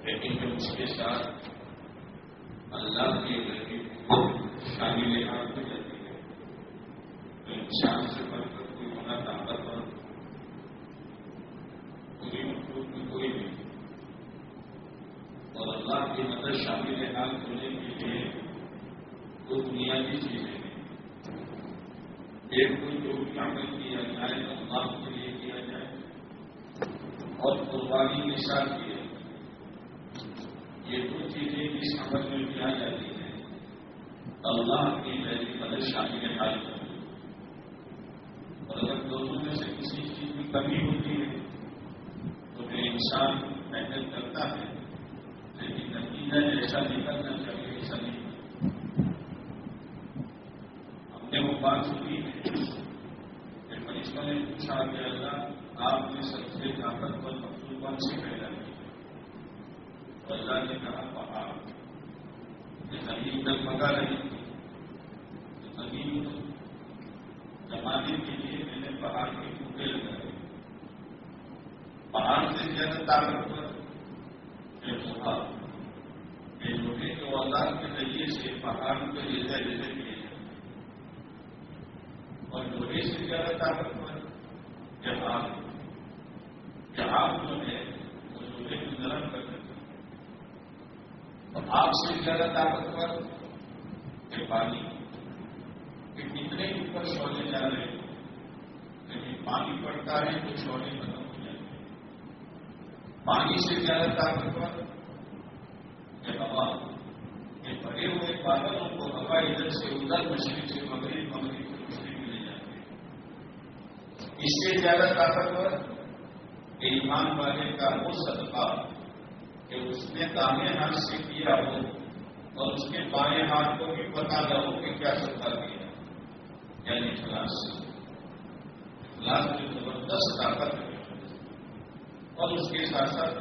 لیکن جب اس کے ساتھ اللہ کی شامل حال ہو جاتی ہے تو انسان سے بڑھ کر کوئی ہونا طاقتور پوری مخلوق میں کوئی نہیں. اور اللہ کی مدد شامل حال ہونے کے لیے وہ بنیادی چیزیں ہیں. ایک کوئی جو بھی عمل کیا جائے اللہ کے لیے کیا جائے اور قربانی کے ساتھ کیا. یہ دو چیزیں اس عمل میں بھی آ جاتی ہیں اللہ کی مدد شامل حال ہوتی ہے. اور اگر دونوں میں سے کسی چیز کی کمی ہوتی ہے تو پھر انسان محنت کرتا ہے لیکن نتیجہ جیسا نکلنا چاہیے ایسا نہیں. ہم نے وہ بات سنی ہے کہ فرشتوں نے پوچھا کہ اللہ آپ نے سب سے طاقتور مخلوق کون سے پیدا کی. تو اللہ نے کہا پہاڑ. یہ زمین تک پکا نہیں تھی تو زمین کو جمانے کے لیے میں نے پہاڑ کے ٹوٹے لگائے. پہاڑ سے زیادہ طاقتور یہ لوہے کے اوزار کے ذریعے سے پہاڑ کو جیسا جیسے کیے جاتے اور لوہے سے زیادہ طاقتور جہاز جو ہے وہ لوہے کو نرم کر دیتا ہے. اور آگ سے زیادہ طاقتور کہ پانی کہ کتنے اوپر شعلے جا رہے ہیں لیکن پانی پڑتا ہے تو شعلے ختم ہو جاتے ہیں. پانی سے زیادہ طاقتور ہوا کہ بڑے ہوئے بادلوں کو ہوا ادھر سے ادھر مشرق سے مغرب مغرب سے مشرق لے جاتے ہیں. اس سے زیادہ طاقتور کہ ایمان والے کا وہ صدقہ کہ اس نے دائیں ہاتھ سے کیا ہو اور اس کے بائیں ہاتھ کو بھی پتا نہ ہو کہ کیا صدقہ کیا یعنی اخلاص. اخلاص کی زبردست طاقت ہے. اور اس کے ساتھ ساتھ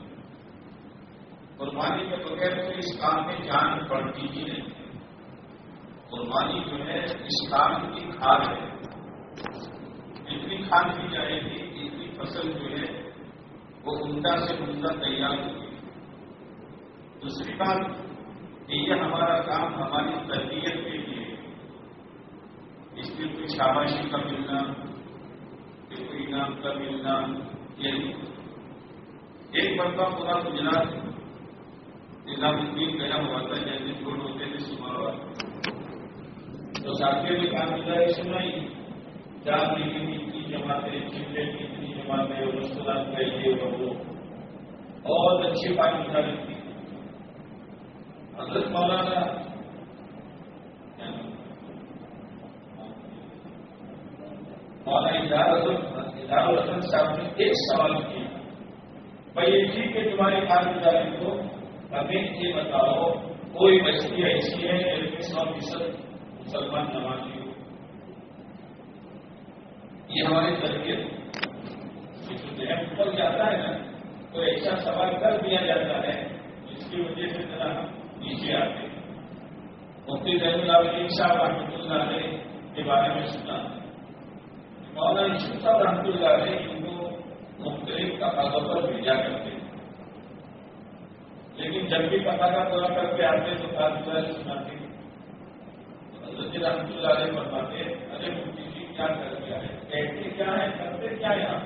قربانی کے بغیر تو اس کام میں جان پڑتی ہی نہیں. قربانی جو ہے اس کام کی کھاد ہے. جتنی کھاد کی جائے گی اتنی فصل جو ہے وہ عمدہ سے عمدہ تیار ہوگی. دوسری بات کہ یہ ہمارا کام ہماری تربیت کے لیے اس میں کوئی شاباشی کا ملنا کہ کوئی انعام کا ملنا یہی. ایک مرتبہ پورا گجرات نظام الدین گیا ہوا تھا جیسے چھوٹ ہوتے تھے صبح تو ساتھیوں نے کام گزاری سنائی. 4 مہینے کی اتنی جماعتیں چمٹے کی اتنی جماعتیں اور رسولات کا یہ وہ بہت اچھی بات گزاری تھی. حضرت مولانا ادار الحسن صاحب نے ایک سوال کیا بھائی جی کہ تمہاری کام گزاری کو ہمیں یہ بتاؤ کوئی بستی ایسی ہے جس میں 100% مسلمان نمازی ہو. یہ ہماری تربیت ذہن اوپر جاتا ہے نا تو ایسا سوال کر دیا جاتا ہے جس کی وجہ سے ذرا نیچے آتے ہیں. مفتی زین العابدین صاحب رحمۃ اللہ علیہ کے بارے میں سنا. مولانا یوسف صاحب رحمۃ اللہ علیہ ان کو مختلف تقاضوں پر بھیجا کرتے ہیں لیکن جب بھی پتا کا پورا کر کے آتے تو کاروبار سناتے. حضرت رحمۃ اللہ علیہ فرماتے ارے مفتی جی کیا کر دیا ہے کہتے کیا ہے کرتے کیا یہاں.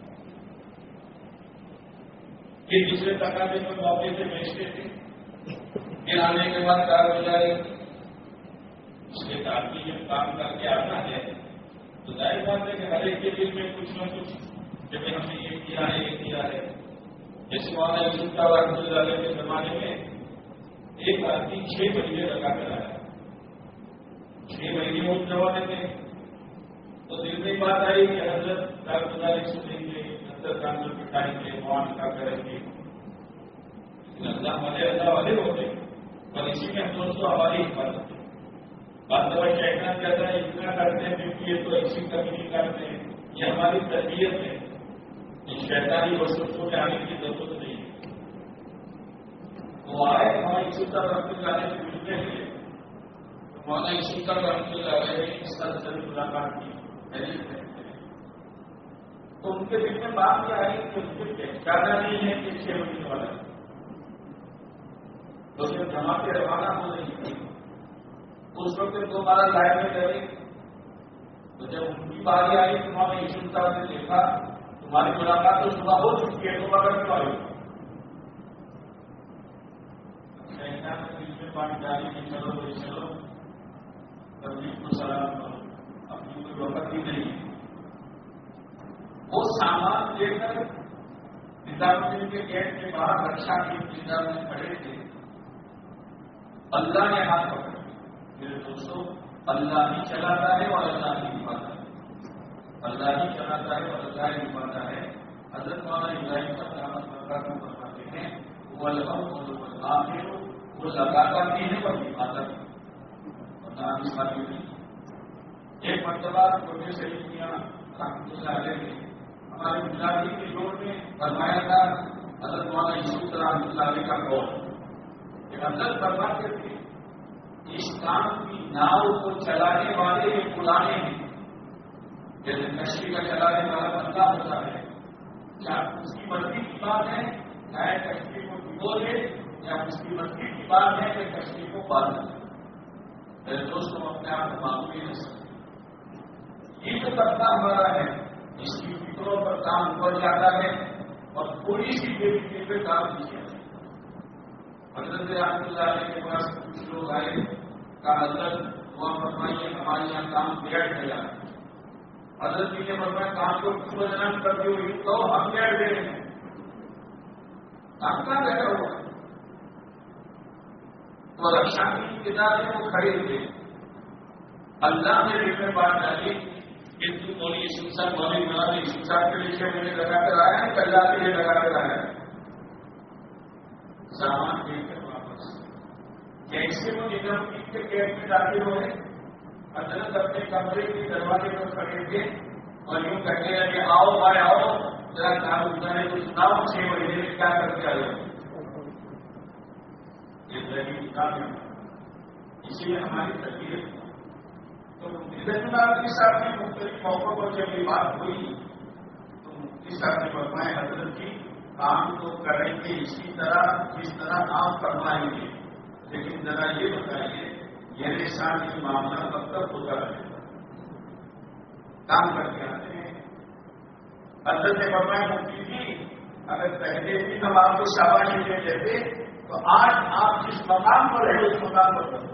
یہ دوسرے تقاضے پر موقع سے بیچتے تھے. پھر آنے کے بعد کارگزاری اس کے ساتھ بھی جب کام کر کے آنا ہے تو ظاہر بات ہے کہ ہر ایک کے دل میں کچھ نہ کچھ جب ہم نے یہ کیا ہے یہ کیا ہے. جیسے مولانا یوسف صاحب رحمۃ اللہ علیہ کے زمانے میں ایک آدمی 6 مہینے لگا کر آیا. 6 مہینے وہ زمانے میں تو دل میں بات آئی کہ حضرت کارگزاری سنیں گے حضرت کام بٹھائیں گے موان کا کریں گے. اللہ والے ہوتے اور اسی میں ہم دوستوں ہماری حفاظت ہے. بات دفعہ کہنا چاہتا ہے اتنا کرتے ہیں کیونکہ یہ تو ایسی کمی نہیں کرتے ہیں. یہ ہماری تربیت ہے. شیطانی وسوسوں میں آنے کی ضرورت نہیں ہے. وہ آئے ہمارے یوسف صاحب رحمۃ اللہ علیہ سے ملنے کے مولانا یوسف صاحب رحمۃ اللہ علیہ نے اس طرح سے ملاقات کی. تو ان کے دل میں بات یہ آئی کہ ان کے پہچانا نہیں ہے کہ 6 مہینے والا تو جب جماعتیں روانہ ہو رہی تھی اس وقت دوبارہ لائن میں گئے، تو جب ان کی باری آئی تو انہوں نے یشو صاحب سے دیکھا تمہاری ملاقات تو صبح ہو چکی ہے، دوبارہ کیوں آئی؟ بیچ میں پانی ڈالی کہ چلو بھائی چلو تبلیغ کو سلام کرو، اپنی کوئی وقت ہی نہیں۔ وہ سامان لے کر نظام کے گیٹ کے باہر رکشا کی انتظار میں کھڑے تھے، اللہ نے ہاتھ پکڑا۔ میرے دوستوں، اللہ ہی چلاتا ہے اور اللہ ہی نبھاتا ہے، اللہ ہی چلاتا ہے اور اللہ ہی نبھاتا ہے۔ حضرت مولانا ابراہیم صاحب رحمۃ اللہ کو فرماتے ہیں وہ الحمد وہ لگاتا بھی ہے اور نبھاتا بھی، اور نہ نبھاتی نہیں۔ ایک مرتبہ چھوٹے سے میاں رحمۃ اللہ علیہ نے ہمارے گجراتی کے دور میں فرمایا تھا حضرت مولانا یوسف رحمۃ اللہ علیہ کا قول کہ حضرت فرماتے تھے اس کام کی ناؤ کو چلانے والے یہ پرانے ہیں، جیسے کشتی کا چلانے والا بندہ ہوتا ہے، کیا اس کی مرضی کی بات ہے چاہے کشتی کو ڈبو دے، یا اس کی مرضی کی بات ہے کہ کشتی کو پال دے۔ میرے دوستوں، اپنے آپ کو معلوم ہی نہیں سکتے۔ یہ جو طبقہ ہمارا ہے اس کی فکروں پر کام اوپر جاتا ہے اور تھوڑی سی بے فکری پہ کام نہیں کیا۔ حضرت رحمۃ اللہ علیہ کے پاس کچھ لوگ آئے، کہا حضرت دعا فرمائیے ہمارے یہاں کام بیٹھ گیا۔ حضرت جی نے فرمایا کام کو کچھ بدنام کر دو، تو ہم بیٹھ دیں گے، کام کہاں بیٹھا ہوا؟ تو رکشا کی انتظار میں وہ کھڑے تھے۔ اللہ نے دل میں بات ڈالی کہ تم مولوی یوسف صاحب مولوی مولانا یوسف صاحب کے لیے میں نے لگا کر آیا ہے کہ اللہ کے لیے لگا کر آیا ہے؟ سامان دے کر واپس جیسے وہ نظام کے گیٹ میں داخل ہوئے، حضرت اپنے کمرے کے دروازے پر کھڑے تھے اور یوں کہنے لگے آؤ بھائی آؤ ذرا کام اتارے تو سناؤ 6 مہینے میں کیا کر کے آئے ہو۔ یہ ذریعہ کام ہے، اسی لیے ہماری تربیت تو مفتی صاحب کی مختلف موقعوں پر جب یہ بات ہوئی تو مفتی صاحب نے فرمائے حضرت کی کام تو کریں گے اسی طرح جس طرح آپ فرمائیں گے، لیکن ذرا یہ بتائیے میرے ساتھ یہ معاملہ کب تک ہوتا رہے گا؟ کام کر کے آتے ہیں۔ حضرت نے فرمایا مفتی جی اگر پہلے بھی ہم آپ کو شاباشی دے دیتے تو آج آپ جس مقام پر رہے اس مقام پر رہے۔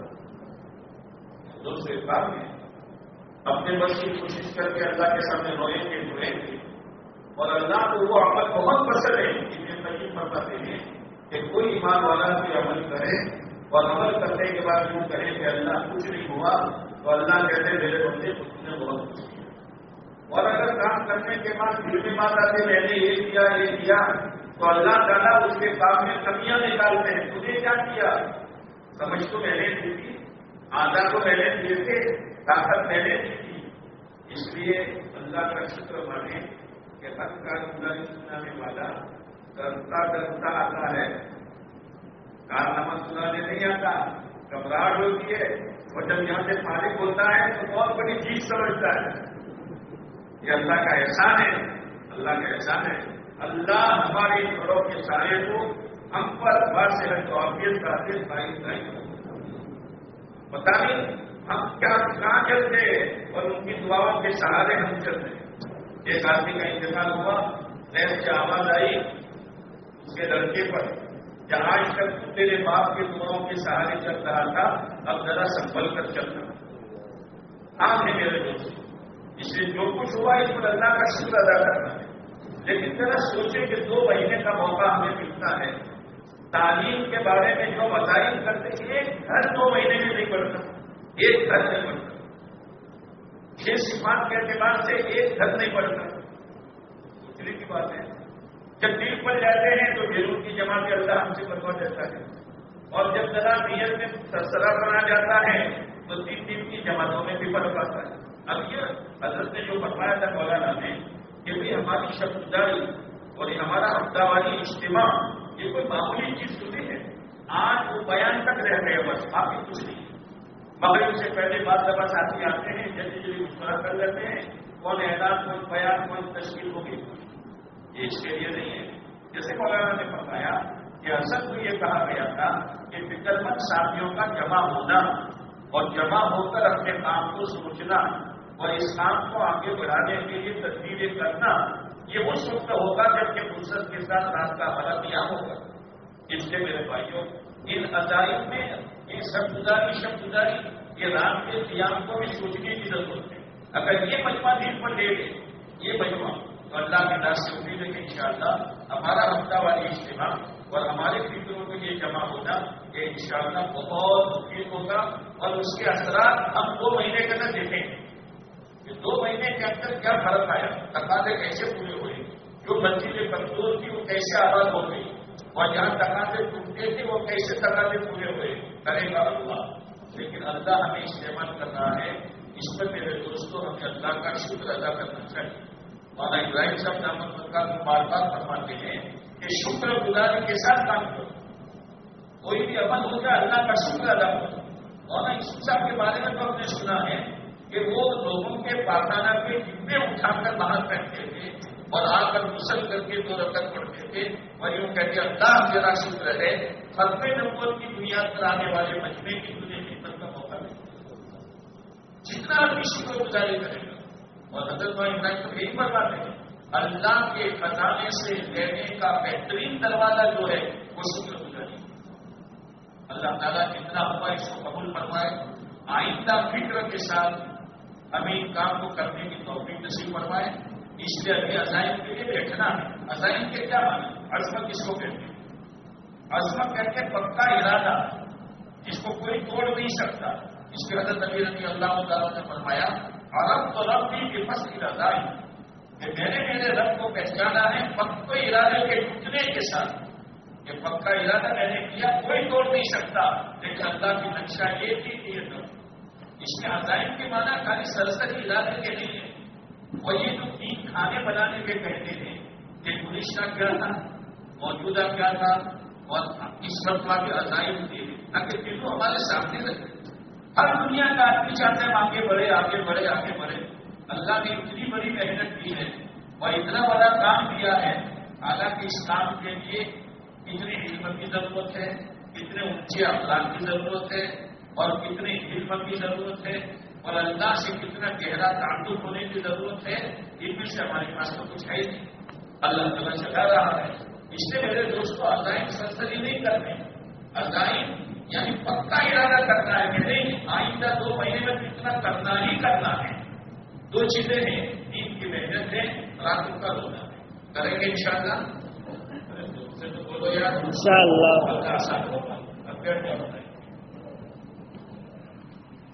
دوسرے کام میں اپنے بس کی کوشش کر کے اللہ کے سامنے روئیں گے اور اللہ کو وہ عمل بہت پسند ہے، جنہیں تقریب بتاتے ہیں کہ کوئی ایمان والا کوئی عمل کرے اور عمل کرنے کے بعد یوں کہے کہ اللہ کچھ نہیں ہوا تو اللہ کہتے میرے بندے تم نے بہت کچھ کیا۔ اور اگر کام کرنے کے بعد دل میں بات آتی میں نے یہ کیا تو اللہ تعالیٰ اس کے کام میں کمیاں نکالتے ہیں، تجھے کیا کیا؟ سمجھ تو میں نے دی تھی، آدھا کو میں نے دیے تھے، طاقت میں نے دی تھی۔ اس لیے اللہ کا شکر مانے کہ حق کا گزاری سنانے والا ڈرتا ڈرتا آتا ہے، کارنامہ سنانے نہیں آتا، گھبراہٹ ہوتی ہے اور جب یہاں سے فارغ ہوتا ہے تو بہت بڑی چیز سمجھتا ہے۔ یہ اللہ کا احسان ہے، اللہ کا احسان ہے۔ اللہ ہمارے گھروں کے سارے کو ہم پر بار سے توفیق کرتے بھائی پتا نہیں ہم کہاں چلتے اور ان کی دعاؤں کے سہارے ہم چلتے۔ ایک آدمی کا انتقال ہوا، نئے سے آواز آئی اس کے لڑکے پر کہ آج تک تیرے باپ کے دعاؤں کے سہارے چل رہا تھا، اب ذرا سنبھل کر چلنا۔ ہاں میرے دوست، اس سے جو کچھ ہوا اس پر اللہ کا شکر ادا کرنا ہے، لیکن ذرا سوچے کہ 2 مہینے کا موقع ہمیں ملتا ہے، تعلیم کے بارے میں جو وسائل کرتے ایک گھر 2 مہینے میں نہیں بڑھتا، ایک گھر نہیں بڑھتا، 6 صفات کے اعتبار سے ایک گھر نہیں بڑھتا۔ سوچنے کی بات ہے، جب دل پڑ جاتے ہیں تو دلوں کی جماعت اللہ ہم سے بنوا دیتا ہے، اور جب ذرا نیت میں سرسرا بنا جاتا ہے تو 3 دن کی جماعتوں میں بھی بڑھ پاتا ہے۔ اب یہ حضرت نے جو فرمایا تھا مولانا نے کہ بھائی ہماری شبداری اور یہ ہمارا ہفتہ والی اجتماع یہ کوئی معمولی چیز تو نہیں ہے، آج وہ بیان تک رہ گئے بس، باقی کچھ نہیں۔ مغرب سے پہلے بعض دفعہ ساتھی آتے ہیں، جلدی جلدی مشورہ کر لیتے ہیں، کون اعلان کون بیان کون تشکیل ہوگی، یہ اس کے لیے نہیں ہے۔ جیسے مولانا نے فرمایا کہ اصل تو یہ کہا گیا تھا کہ فکر مند ساتھیوں کا جمع ہونا اور جمع ہو کر اپنے کام کو سوچنا اور اس کام کو آگے بڑھانے کے لیے تدبیریں کرنا، یہ اس وقت ہوگا جب کہ فرصت کے ساتھ رات کا حالہ قیام ہوگا۔ اس لیے میرے بھائیوں، ان عزائم میں یہ شب گزاری یہ رات کے قیام کو بھی سوچنے کی ضرورت ہے۔ اگر یہ مجمع دل پر لے لے، یہ مجمع تو اللہ کے ناز سے امید ہے کہ انشاءاللہ ہمارا ہفتہ والی اجتماع اور ہمارے فکروں کے لیے جمع ہونا یہ انشاءاللہ بہت مفید ہوگا، اور اس کے اثرات ہم 2 مہینے کے اندر دیکھیں گے کہ 2 مہینے کے اندر کیا فرق آیا، تقاضے کیسے پورے ہوئے، جو مسجدیں کمزور تھی وہ کیسے آباد ہو گئی، اور جہاں تقاضے ٹوٹتے تھے وہ کیسے تقاضے پورے ہوئے، کرے گا اللہ۔ لیکن اللہ ہمیں استعمال کر رہا ہے، اس پر میرے دوستوں ہمیں اللہ کا شکر ادا کرنا چاہیے۔ مولانا ابراہیم صاحب دامت برکاتہ کو بار بار فرماتے ہیں کہ شکر گزاری کے ساتھ کام کرو، کوئی بھی عمل ہوگا اللہ کا شکر ادا کرو۔ مولانا یوسف صاحب کے بارے میں تو ہم نے سنا ہے کہ وہ لوگوں کے پاخانہ کے ڈبے اٹھا کر باہر پھینکتے تھے اور آ کر غسل کر کے 2 رکعت پڑھتے تھے، اور یوں کہتے اللہ میرا شکر ہے ختم نبوت کی بنیاد پر آنے والے مجمع کی تجھے خدمت کا موقع ملے، جتنا بھی شکر گزاری کرے گا۔ اور حضرت ابراہیم تو یہی بتاتے ہیں اللہ کے خزانے سے لینے کا بہترین دروازہ جو ہے وہ شکر گزاری۔ اللہ تعالیٰ جتنا ہوا اس کو قبول فرمائے، آئندہ فکر کے ساتھ ہمیں ان کام کو کرنے کی توفیق نصیب فرمائے۔ اس لیے ابھی عزائم کے لیے بیٹھنا ہے۔ عزائم کے کیا معنی؟ عزم کس کو کہتے ہیں؟ عزم کہتے ہیں پکا ارادہ جس کو کوئی توڑ نہیں سکتا۔ اس کے حضرت نبی رضی اللہ تعالیٰ نے فرمایا عرب تو رب بھی کہ بس ارادہ کہ میں نے میرے رب کو پہچانا ہے پکے ارادے کے ٹوٹنے کے ساتھ۔ یہ پکا ارادہ میں نے کیا، کوئی توڑ نہیں سکتا، لیکن اللہ کی منشا یہ تھی کہ یہ تب اس میں عزائم کے معنی خالی سرسری ارادے کے نہیں ہے۔ وہ یہ جو 3 کھانے بنانے کے کہتے ہیں کہ گزشتہ کیا تھا، موجودہ کیا تھا، اور اس وقت واقعی عزائم تھے، تاکہ تینوں ہمارے سامنے رکھے۔ ہر دنیا کا آدمی چاہتے ہیں آگے بڑھے آگے بڑھے آگے بڑھے۔ اللہ نے اتنی بڑی محنت کی ہے اور اتنا بڑا کام کیا ہے، حالانکہ اس کام کے لیے کتنی علم کی ضرورت ہے، کتنے اونچے اخلاق کی ضرورت ہے، اور کتنی علم کی ضرورت ہے، اور اللہ سے کتنا گہرا تعلق ہونے کی ضرورت ہے۔ ان میں سے ہمارے پاس تو کچھ ہے نہیں، اللہ تعالیٰ چلا رہا ہے۔ اس لیے میرے دوستوں عزائم سرسری نہیں کرتے، عزائم یعنی پکا ارادہ کرنا ہے کہ نہیں آئندہ 2 مہینے میں کتنا کرنا ہی کرنا ہے۔ 2 چیزیں ہیں، دین کی محنت ہے، رات کا رونا ہے، کریں گے انشاءاللہ۔ بولو یار انشاءاللہ، اللہ آسان ہوگا۔